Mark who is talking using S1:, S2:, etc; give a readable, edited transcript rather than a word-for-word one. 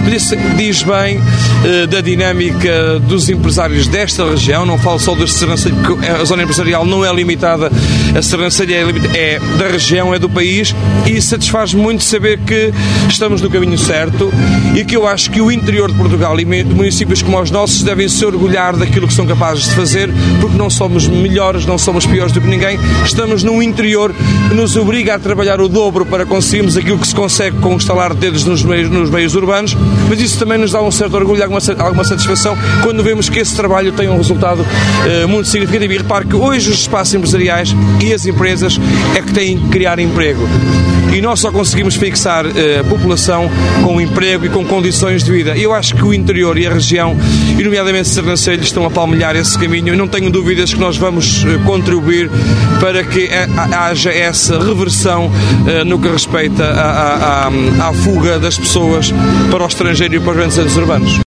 S1: diz bem da dinâmica dos empresários desta região. Não falo só das Sernancelho, porque a zona empresarial não é limitada a Sernancelho, é da região, é do país, e satisfaz muito saber que estamos no caminho certo e que eu acho que o interior de Portugal e municípios como os nossos devem se orgulhar daquilo que são capazes de fazer, porque não somos melhores, não somos piores do que ninguém. Estamos num interior que nos obriga a trabalhar o dobro para conseguirmos aquilo que se consegue com o estalar de dedos nos meios urbanos, mas isso também nos dá um certo orgulho, alguma satisfação, quando vemos que esse trabalho tem um resultado muito significativo. E repare que hoje os espaços empresariais e as empresas é que têm que criar emprego. E nós só conseguimos fixar a população com emprego e com condições de vida. Eu acho que o interior e a região, e nomeadamente Sernancelho, estão a palmilhar esse caminho, e não tenho dúvidas que nós vamos contribuir para que haja essa reversão no que respeita à fuga das pessoas para o estrangeiro e para os grandes centros urbanos.